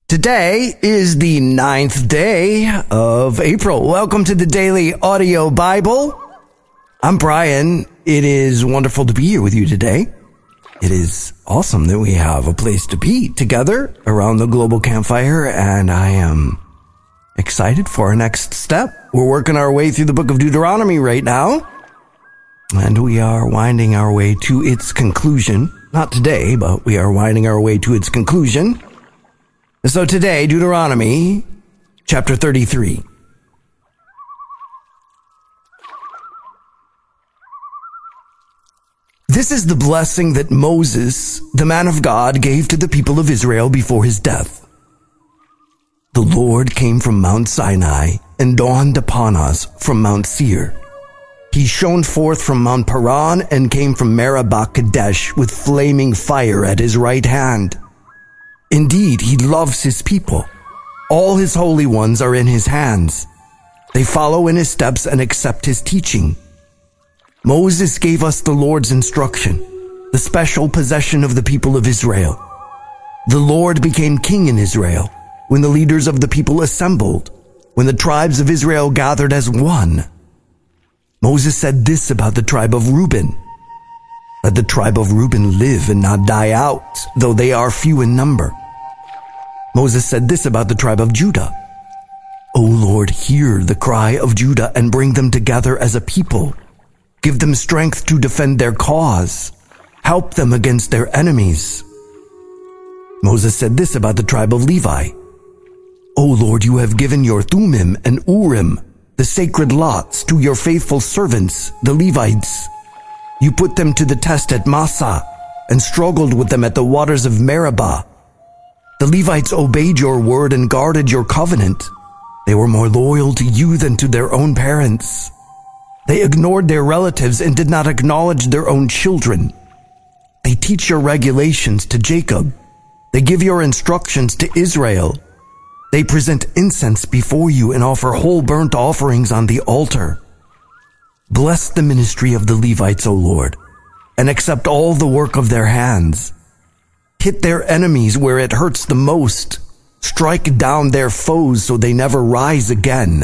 Today is the 9th day of April. Welcome to the Daily Audio Bible. I'm Brian. It is wonderful to be here with you today. It is awesome that we have a place to be together around the global campfire, and I am excited for our next step. We're working our way through the book of Deuteronomy right now, and we are winding our way to its conclusion. Not today, but we are winding our way to its conclusion. So today, Deuteronomy chapter 33. This is the blessing that Moses, the man of God, gave to the people of Israel before his death. The Lord came from Mount Sinai and dawned upon us from Mount Seir. He shone forth from Mount Paran and came from Meribah Kadesh with flaming fire at his right hand. Indeed, he loves his people. All his holy ones are in his hands. They follow in his steps and accept his teaching. Moses gave us the Lord's instruction, the special possession of the people of Israel. The Lord became king in Israel when the leaders of the people assembled, when the tribes of Israel gathered as one. Moses said this about the tribe of Reuben. Let the tribe of Reuben live and not die out, though they are few in number. Moses said this about the tribe of Judah. O Lord, hear the cry of Judah and bring them together as a people. Give them strength to defend their cause. Help them against their enemies. Moses said this about the tribe of Levi. O Lord, you have given your Thummim and Urim, the sacred lots, to your faithful servants, the Levites. You put them to the test at Massah and struggled with them at the waters of Meribah. The Levites obeyed your word and guarded your covenant. They were more loyal to you than to their own parents. They ignored their relatives and did not acknowledge their own children. They teach your regulations to Jacob. They give your instructions to Israel. They present incense before you and offer whole burnt offerings on the altar. Bless the ministry of the Levites, O Lord, and accept all the work of their hands. Hit their enemies where it hurts the most. Strike down their foes so they never rise again.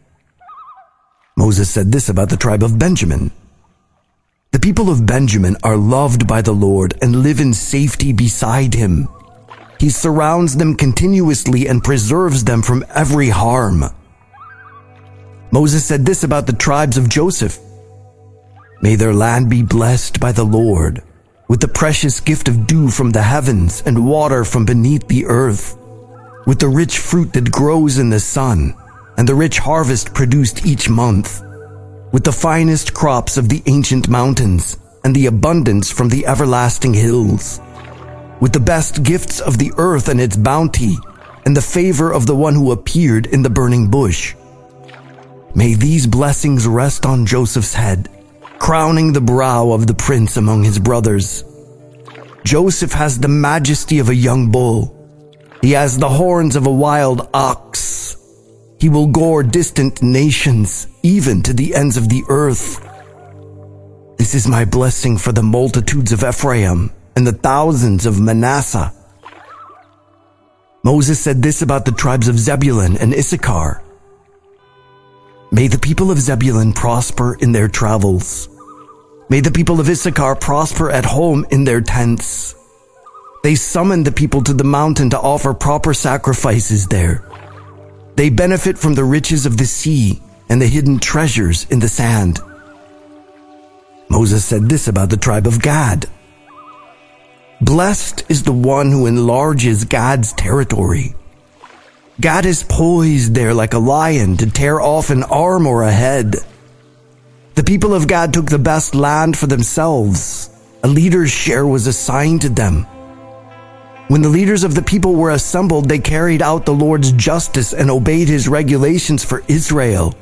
Moses said this about the tribe of Benjamin. The people of Benjamin are loved by the Lord and live in safety beside him. He surrounds them continuously and preserves them from every harm. Moses said this about the tribes of Joseph. May their land be blessed by the Lord, with the precious gift of dew from the heavens and water from beneath the earth, with the rich fruit that grows in the sun and the rich harvest produced each month, with the finest crops of the ancient mountains and the abundance from the everlasting hills, with the best gifts of the earth and its bounty and the favor of the one who appeared in the burning bush. May these blessings rest on Joseph's head, crowning the brow of the prince among his brothers. Joseph has the majesty of a young bull. He has the horns of a wild ox. He will gore distant nations, even to the ends of the earth. This is my blessing for the multitudes of Ephraim and the thousands of Manasseh. Moses said this about the tribes of Zebulun and Issachar. May the people of Zebulun prosper in their travels. May the people of Issachar prosper at home in their tents. They summoned the people to the mountain to offer proper sacrifices there. They benefit from the riches of the sea and the hidden treasures in the sand. Moses said this about the tribe of Gad. Blessed is the one who enlarges Gad's territory. Gad is poised there like a lion to tear off an arm or a head. The people of Gad took the best land for themselves. A leader's share was assigned to them. When the leaders of the people were assembled, they carried out the Lord's justice and obeyed his regulations for Israel.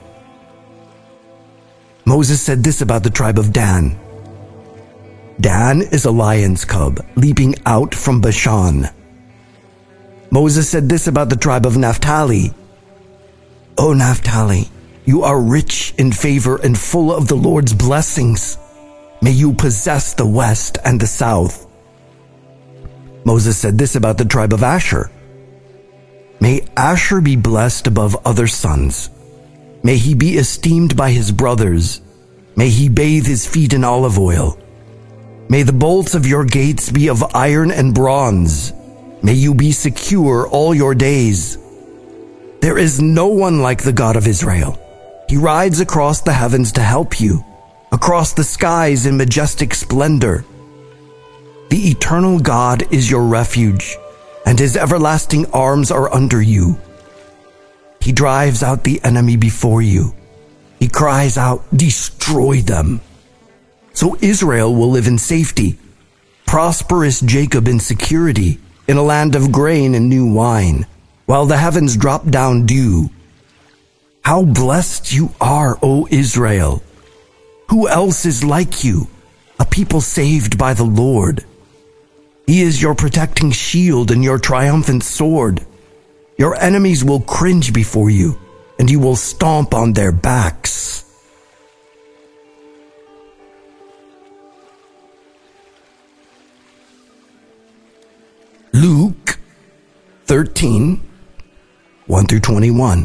Moses said this about the tribe of Dan. Dan is a lion's cub, leaping out from Bashan. Moses said this about the tribe of Naphtali. O Naphtali, you are rich in favor and full of the Lord's blessings. May you possess the west and the south. Moses said this about the tribe of Asher. May Asher be blessed above other sons. May he be esteemed by his brothers. May he bathe his feet in olive oil. May the bolts of your gates be of iron and bronze. May you be secure all your days. There is no one like the God of Israel. He rides across the heavens to help you, across the skies in majestic splendor. The eternal God is your refuge, and his everlasting arms are under you. He drives out the enemy before you. He cries out, destroy them. So Israel will live in safety, prosperous Jacob in security, in a land of grain and new wine, while the heavens drop down dew. How blessed you are, O Israel! Who else is like you, a people saved by the Lord? He is your protecting shield and your triumphant sword. Your enemies will cringe before you, and you will stomp on their backs. Luke 13, 1 through 21.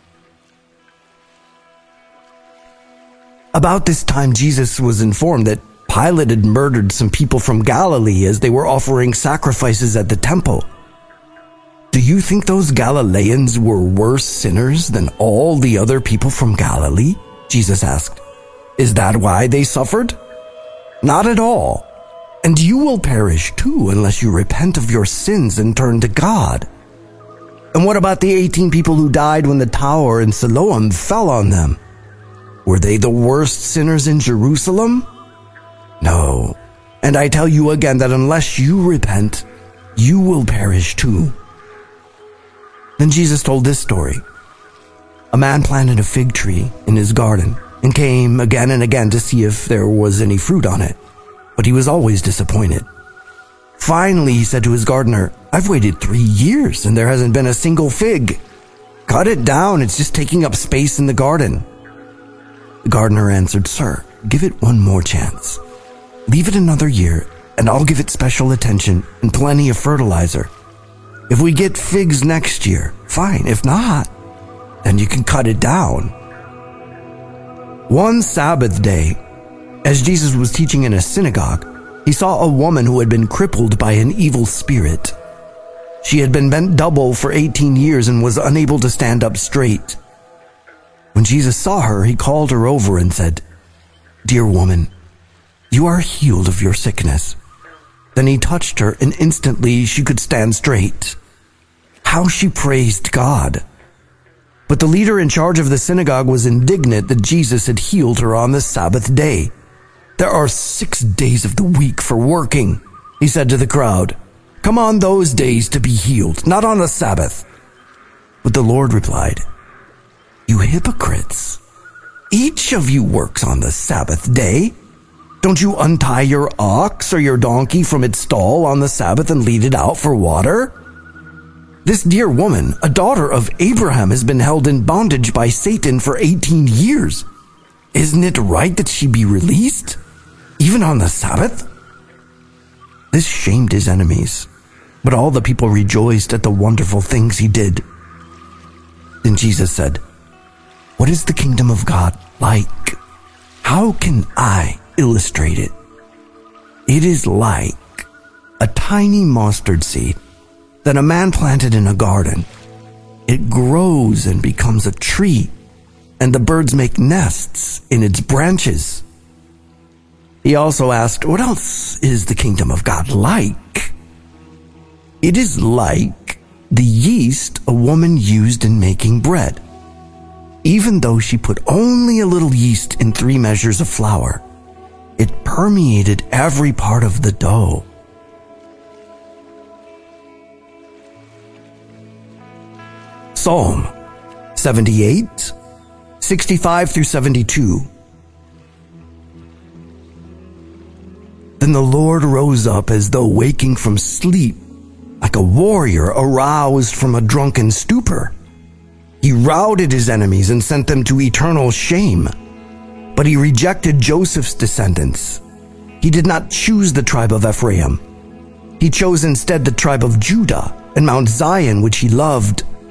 About this time, Jesus was informed that Pilate had murdered some people from Galilee as they were offering sacrifices at the temple. Do you think those Galileans were worse sinners than all the other people from Galilee? Jesus asked. Is that why they suffered? Not at all. And you will perish too unless you repent of your sins and turn to God. And what about the 18 people who died when the tower in Siloam fell on them? Were they the worst sinners in Jerusalem? No. And I tell you again that unless you repent, you will perish too. Then Jesus told this story. A man planted a fig tree in his garden and came again and again to see if there was any fruit on it. But he was always disappointed. Finally, he said to his gardener, I've waited 3 years and there hasn't been a single fig. Cut it down, it's just taking up space in the garden. The gardener answered, Sir, give it one more chance. Leave it another year and I'll give it special attention and plenty of fertilizer. If we get figs next year, fine. If not, then you can cut it down. One Sabbath day, as Jesus was teaching in a synagogue, he saw a woman who had been crippled by an evil spirit. She had been bent double for 18 years and was unable to stand up straight. When Jesus saw her, he called her over and said, Dear woman, you are healed of your sickness. Then he touched her, and instantly she could stand straight. How she praised God. But the leader in charge of the synagogue was indignant that Jesus had healed her on the Sabbath day. There are 6 days of the week for working, he said to the crowd. Come on those days to be healed, not on the Sabbath. But the Lord replied, You hypocrites! Each of you works on the Sabbath day. Don't you untie your ox or your donkey from its stall on the Sabbath and lead it out for water? This dear woman, a daughter of Abraham, has been held in bondage by Satan for 18 years. Isn't it right that she be released, even on the Sabbath? This shamed his enemies, but all the people rejoiced at the wonderful things he did. Then Jesus said, What is the kingdom of God like? How can I illustrate it? It is like a tiny mustard seed that a man planted in a garden. It grows and becomes a tree, and the birds make nests in its branches. He also asked, What else is the kingdom of God like? It is like the yeast a woman used in making bread. Even though she put only a little yeast in 3 measures of flour, it permeated every part of the dough. Psalm 78, 65 through 72. Then the Lord rose up as though waking from sleep, like a warrior aroused from a drunken stupor. He routed his enemies and sent them to eternal shame. But he rejected Joseph's descendants. He did not choose the tribe of Ephraim. He chose instead the tribe of Judah and Mount Zion, which he loved,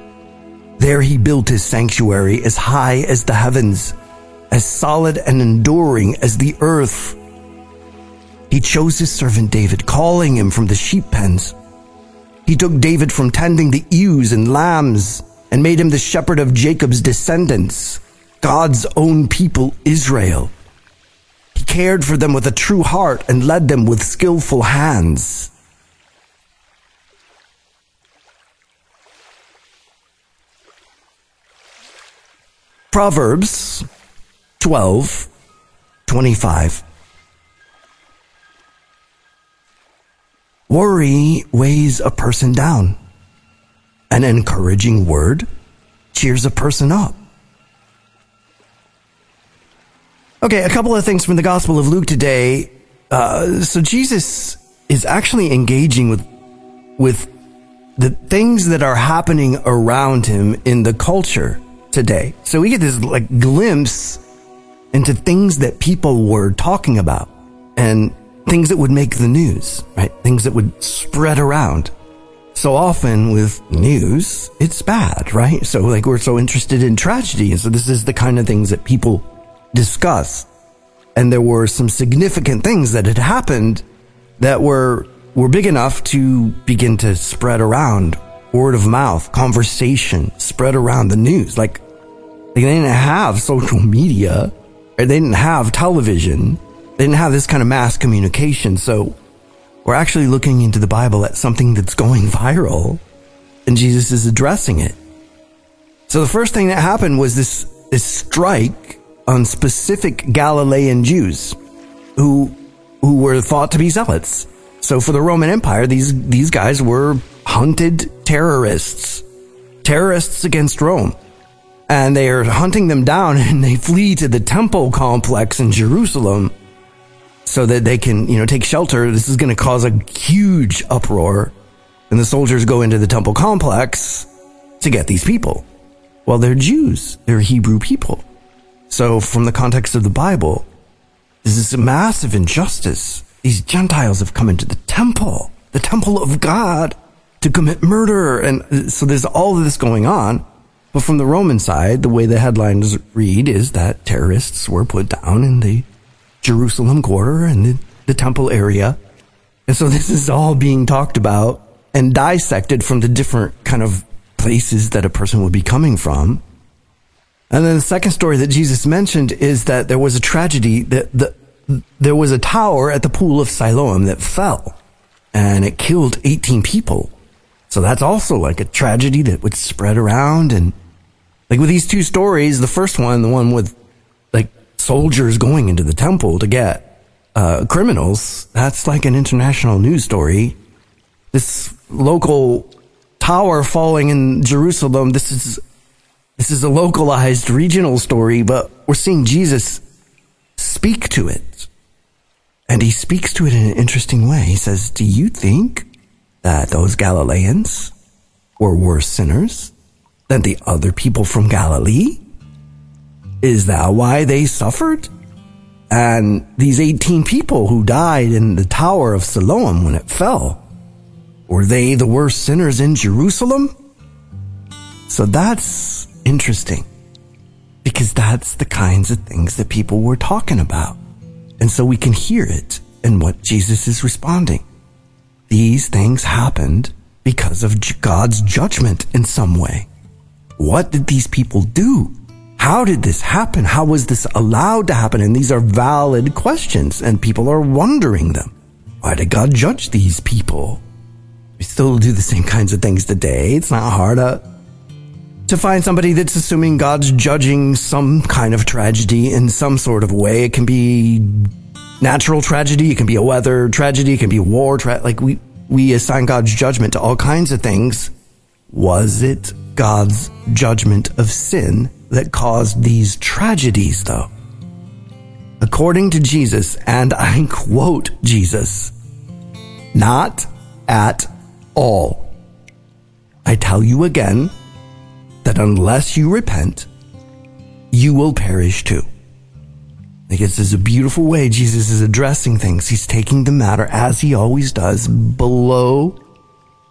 There he built his sanctuary as high as the heavens, as solid and enduring as the earth. He chose his servant David, calling him from the sheep pens. He took David from tending the ewes and lambs and made him the shepherd of Jacob's descendants, God's own people, Israel. He cared for them with a true heart and led them with skillful hands. Proverbs 12:25. Worry weighs a person down. An encouraging word cheers a person up. Okay, a couple of things from the Gospel of Luke today. So Jesus is actually engaging with the things that are happening around him in the culture today. So we get this glimpse into things that people were talking about and things that would make the news, right? Things that would spread around. So often with news, it's bad, right? So we're so interested in tragedy. And so this is the kind of things that people discuss. And there were some significant things that had happened that were big enough to begin to spread around. Word of mouth, conversation, spread around the news. They didn't have social media, or they didn't have television. They didn't have this kind of mass communication. So we're actually looking into the Bible at something that's going viral, and Jesus is addressing it. So the first thing that happened was this strike on specific Galilean Jews who were thought to be zealots. So for the Roman Empire, these guys were hunted terrorists against Rome. And they are hunting them down, and they flee to the temple complex in Jerusalem so that they can, take shelter. This is going to cause a huge uproar. And the soldiers go into the temple complex to get these people. Well, they're Jews. They're Hebrew people. So from the context of the Bible, this is a massive injustice. These Gentiles have come into the temple of God, to commit murder. And so there's all of this going on. But from the Roman side, the way the headlines read is that terrorists were put down in the Jerusalem quarter and the temple area. And so this is all being talked about and dissected from the different kind of places that a person would be coming from. And then the second story that Jesus mentioned is that there was a tragedy, that there was a tower at the pool of Siloam that fell, and it killed 18 people. So that's also a tragedy that would spread around. And with these two stories, the first one, the one with soldiers going into the temple to get criminals, that's an international news story. This local tower falling in Jerusalem, this is a localized regional story, but we're seeing Jesus speak to it. And he speaks to it in an interesting way. He says, do you think that those Galileans were worse sinners than the other people from Galilee? Is that why they suffered? And these 18 people who died in the Tower of Siloam when it fell, were they the worst sinners in Jerusalem? So that's interesting, because that's the kinds of things that people were talking about. And so we can hear it in what Jesus is responding. These things happened because of God's judgment in some way. What did these people do? How did this happen? How was this allowed to happen? And these are valid questions, and people are wondering them. Why did God judge these people? We still do the same kinds of things today. It's not hard to find somebody that's assuming God's judging some kind of tragedy in some sort of way. It can be natural tragedy. It can be a weather tragedy. It can be war. We assign God's judgment to all kinds of things. Was it God's judgment of sin that caused these tragedies, though? According to Jesus, and I quote Jesus, not at all. I tell you again that unless you repent, you will perish too. I guess this is a beautiful way Jesus is addressing things. He's taking the matter, as he always does, below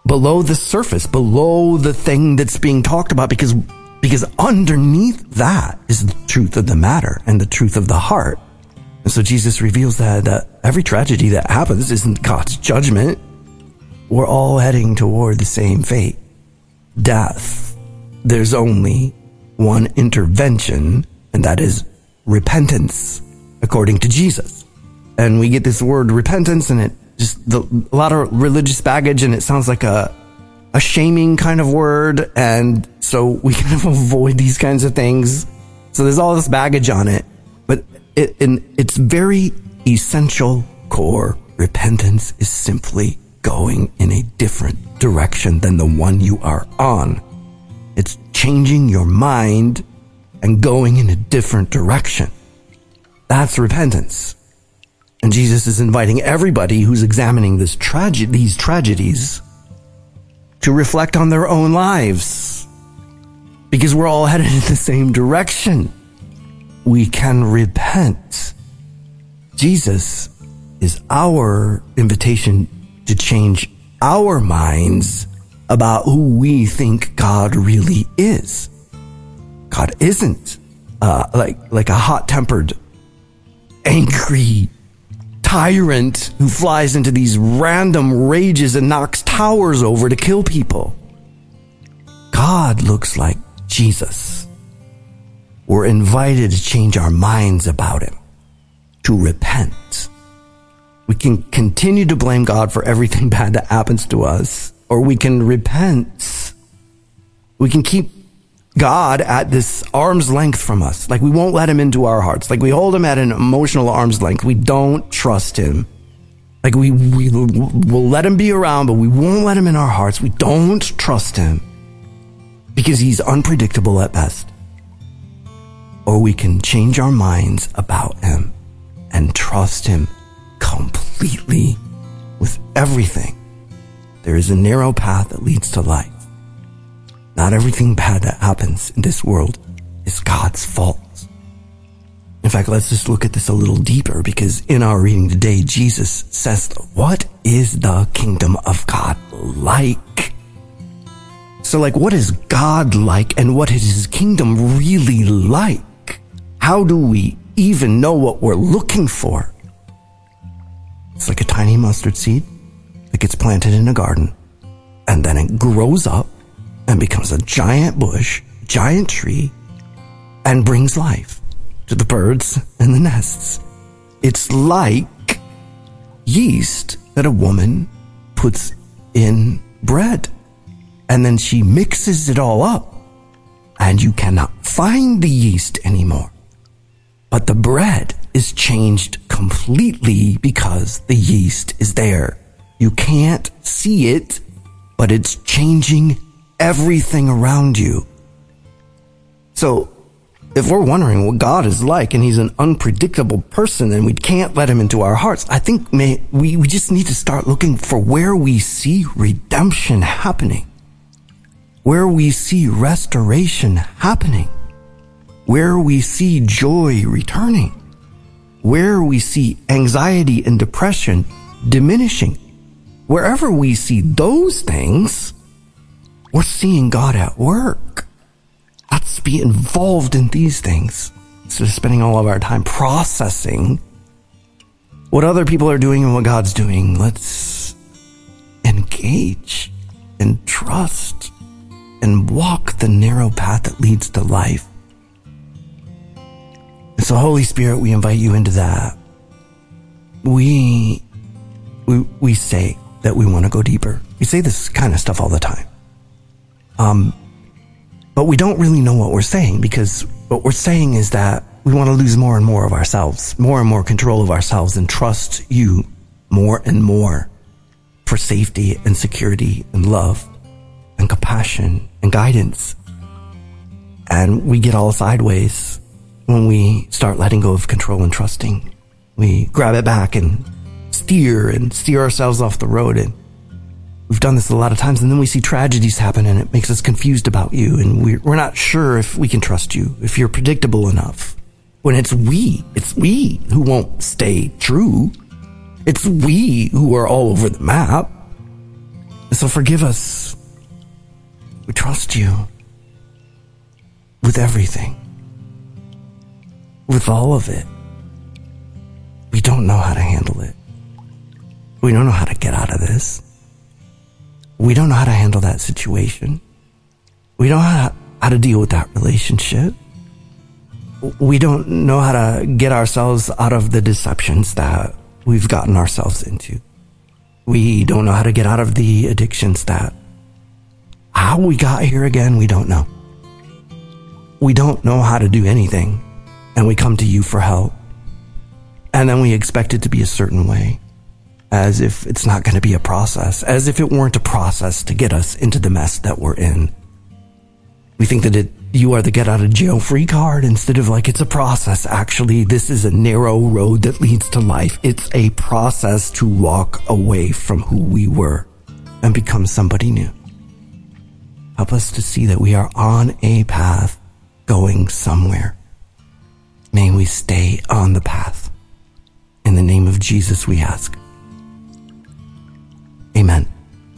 below the surface, below the thing that's being talked about, because underneath that is the truth of the matter and the truth of the heart. And so Jesus reveals that every tragedy that happens isn't God's judgment. We're all heading toward the same fate, death. There's only one intervention, and that is repentance, according to Jesus. And we get this word repentance, and it just a lot of religious baggage, and it sounds like a shaming kind of word, and so we kind of avoid these kinds of things. So there's all this baggage on it, but in its very essential core, repentance is simply going in a different direction than the one you are on. It's changing your mind and going in a different direction. That's repentance. And Jesus is inviting everybody who's examining these tragedies to reflect on their own lives, because we're all headed in the same direction. We can repent. Jesus is our invitation to change our minds about who we think God really is. God isn't like a hot-tempered, angry tyrant who flies into these random rages and knocks towers over to kill people. God looks like Jesus. We're invited to change our minds about him, to repent. We can continue to blame God for everything bad that happens to us, or we can repent. We can keep God at this arm's length from us. Like, we won't let him into our hearts. Like, we hold him at an emotional arm's length. We don't trust him. Like, we'll let him be around, but we won't let him in our hearts. We don't trust him because he's unpredictable at best. Or we can change our minds about him and trust him completely with everything. There is a narrow path that leads to life. Not everything bad that happens in this world is God's fault. In fact, let's just look at this a little deeper, because in our reading today, Jesus says, what is the kingdom of God like? So, what is God like, and what is his kingdom really like? How do we even know what we're looking for? It's like a tiny mustard seed that gets planted in a garden, and then it grows up and becomes a giant bush, giant tree, and brings life to the birds and the nests. It's like yeast that a woman puts in bread, and then she mixes it all up, and you cannot find the yeast anymore. But the bread is changed completely because the yeast is there. You can't see it, but it's changing everything around you. So, if we're wondering what God is like, and he's an unpredictable person, and we can't let him into our hearts, I think we just need to start looking for where we see redemption happening, where we see restoration happening, where we see joy returning, where we see anxiety and depression diminishing. Wherever we see those things, we're seeing God at work. Let's be involved in these things instead of spending all of our time processing what other people are doing and what God's doing. Let's engage and trust and walk the narrow path that leads to life. And so, Holy Spirit, we invite you into that. We say that we want to go deeper. We say this kind of stuff all the time. But we don't really know what we're saying, because what we're saying is that we want to lose more and more of ourselves, more and more control of ourselves, and trust you more and more for safety and security and love and compassion and guidance. And we get all sideways when we start letting go of control and trusting. We grab it back and steer ourselves off the road. And we've done this a lot of times, and then we see tragedies happen, and it makes us confused about you, and we're not sure if we can trust you, if you're predictable enough. When it's we who won't stay true. It's we who are all over the map. So forgive us. We trust you with everything, with all of it. We don't know how to handle it. We don't know how to get out of this. We don't know how to handle that situation. We don't know how to deal with that relationship. We don't know how to get ourselves out of the deceptions that we've gotten ourselves into. We don't know how to get out of the addictions that how we got here again, we don't know. We don't know how to do anything, and we come to you for help. And then we expect it to be a certain way, as if it's not going to be a process, as if it weren't a process to get us into the mess that we're in. We think that you are the get out of jail free card instead of like it's a process. Actually, this is a narrow road that leads to life. It's a process to walk away from who we were and become somebody new. Help us to see that we are on a path going somewhere. May we stay on the path. In the name of Jesus we ask. Amen.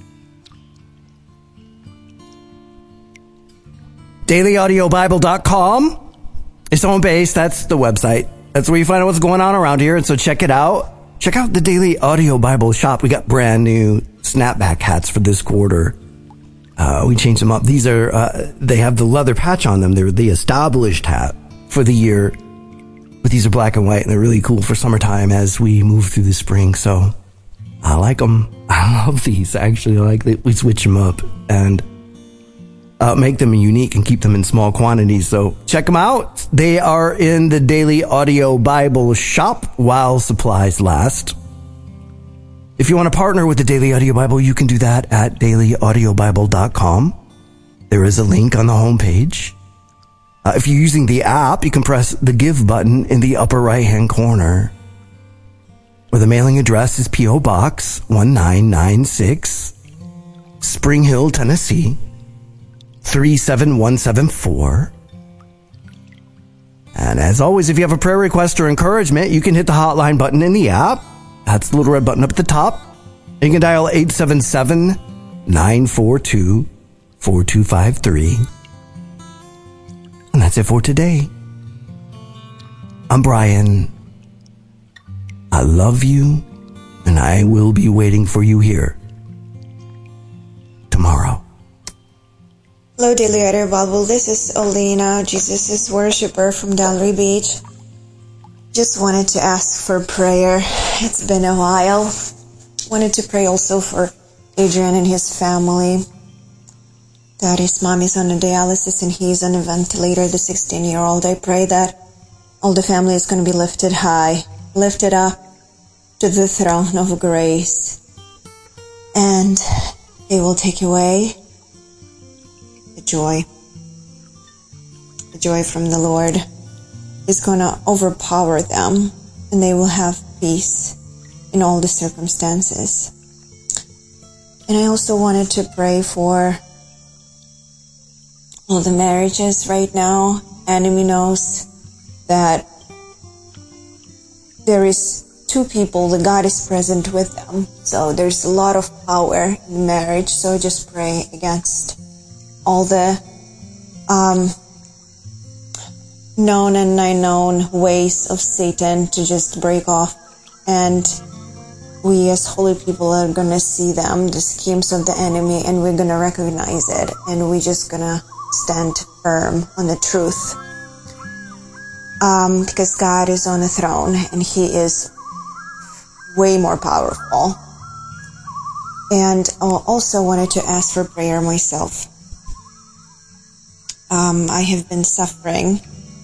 DailyAudioBible.com is home base. That's the website. That's where you find out what's going on around here. And so check it out. Check out the Daily Audio Bible shop. We got brand new snapback hats for this quarter. We changed them up. These are, they have the leather patch on them. They're the established hat for the year. But these are black and white, and they're really cool for summertime as we move through the spring. So I like them. I love these. Actually, I like that we switch them up and make them unique and keep them in small quantities. So check them out. They are in the Daily Audio Bible shop while supplies last. If you want to partner with the Daily Audio Bible, you can do that at dailyaudiobible.com. There is a link on the homepage. If you're using the app, you can press the Give button in the upper right-hand corner, where the mailing address is P.O. Box 1996, Spring Hill, Tennessee 37174. And as always, if you have a prayer request or encouragement, you can hit the hotline button in the app. That's the little red button up at the top. You can dial 877-942-4253. And that's it for today. I'm Brian. I love you, and I will be waiting for you here tomorrow. Hello, Daily Audio Bible. This is Olena, Jesus' worshiper from Delray Beach. Just wanted to ask for prayer. It's been a while. Wanted to pray also for Adrian and his family. That his mom is on a dialysis and he's on a ventilator, the 16-year-old. I pray that all the family is going to be lifted high, lifted up to the throne of grace. And He will take away the joy. The joy from the Lord is going to overpower them, and they will have peace in all the circumstances. And I also wanted to pray for all the marriages right now. Enemy knows that there is two people that God is present with them. So there's a lot of power in marriage. So just pray against all the known and unknown ways of Satan to just break off. And we as holy people are going to see them, the schemes of the enemy, and we're going to recognize it. And we're just going to stand firm on the truth. Because God is on the throne and He is way more powerful. And I also wanted to ask for prayer myself. I have been suffering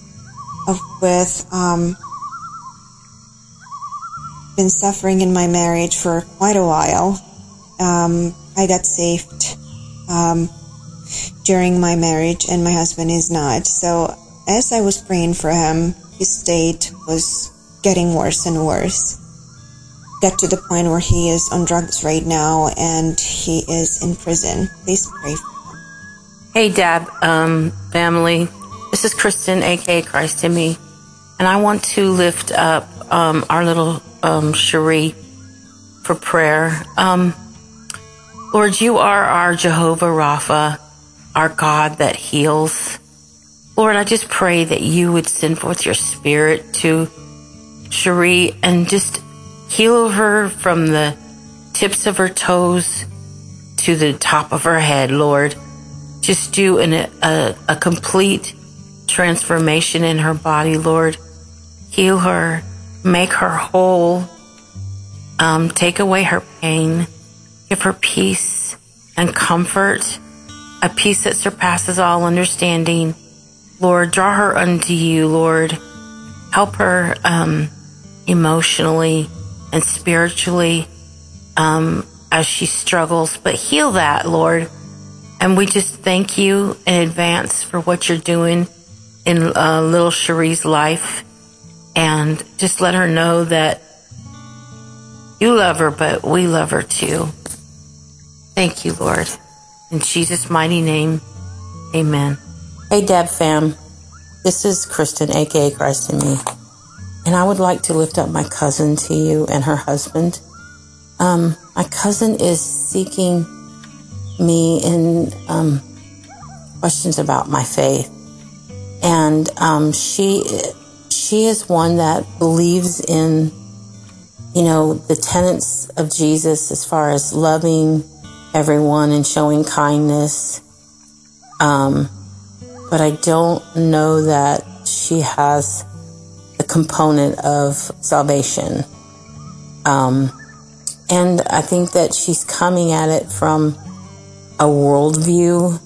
been suffering in my marriage for quite a while. I got saved during my marriage, and my husband is not. So as I was praying for him, his state was getting worse and worse. Got to the point where he is on drugs right now, and he is in prison. Please pray for him. Hey, Dab, family. This is Kristen, a.k.a. Christ in Me. And I want to lift up our little Cherie for prayer. Lord, you are our Jehovah Rapha, our God that heals. Lord, I just pray that you would send forth your spirit to Cherie and just heal her from the tips of her toes to the top of her head, Lord. Just do a complete transformation in her body, Lord. Heal her, make her whole, take away her pain, give her peace and comfort, a peace that surpasses all understanding. Lord, draw her unto you, Lord. Help her emotionally and spiritually as she struggles, but heal that, Lord. And we just thank you in advance for what you're doing in little Cherie's life. And just let her know that you love her, but we love her too. Thank you, Lord. In Jesus' mighty name, amen. Hey, Deb fam. This is Kristen, a.k.a. Christ in Me. And I would like to lift up my cousin to you and her husband. My cousin is seeking me in questions about my faith. And she is one that believes in, the tenets of Jesus as far as loving everyone and showing kindness. But I don't know that she has the component of salvation. And I think that she's coming at it from a worldview.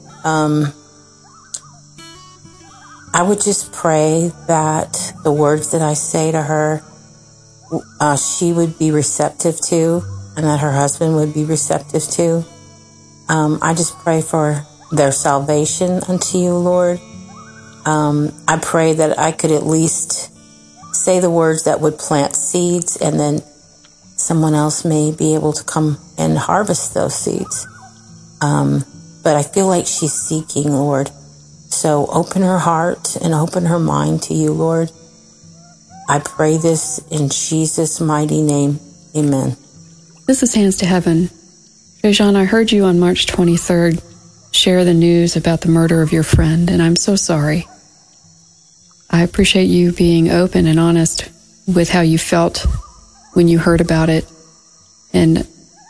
I would just pray that the words that I say to her, she would be receptive to, and that her husband would be receptive to. I just pray for their salvation unto you, Lord. I pray that I could at least say the words that would plant seeds, and then someone else may be able to come and harvest those seeds. But I feel like she's seeking, Lord. So open her heart and open her mind to you, Lord. I pray this in Jesus' mighty name. Amen. This is Hands to Heaven. Jean, I heard you on March 23rd share the news about the murder of your friend, and I'm so sorry. I appreciate you being open and honest with how you felt when you heard about it. And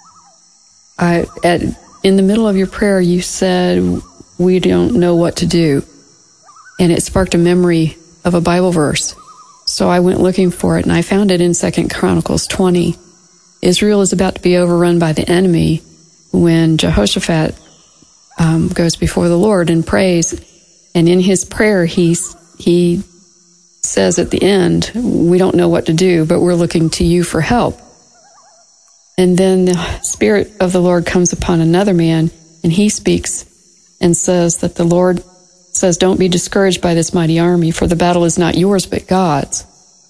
in the middle of your prayer, you said, we don't know what to do. And it sparked a memory of a Bible verse. So I went looking for it, and I found it in 2 Chronicles 20. Israel is about to be overrun by the enemy when Jehoshaphat goes before the Lord and prays. And in his prayer, he says at the end, we don't know what to do, but we're looking to you for help. And then the Spirit of the Lord comes upon another man, and he speaks and says that the Lord says, don't be discouraged by this mighty army, for the battle is not yours, but God's.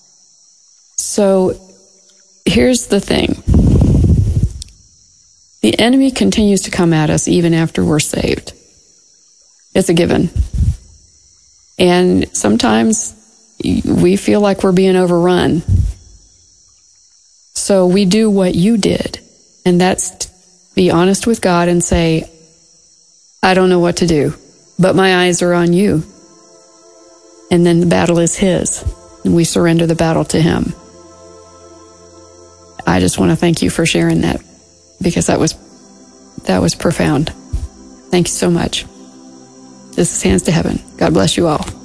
So here's the thing. The enemy continues to come at us even after we're saved. It's a given. And sometimes we feel like we're being overrun. So we do what you did, and that's be honest with God and say, I don't know what to do, but my eyes are on you. And then the battle is his, and we surrender the battle to him. I just want to thank you for sharing that, because that was profound. Thank you so much. This is Hands to Heaven. God bless you all.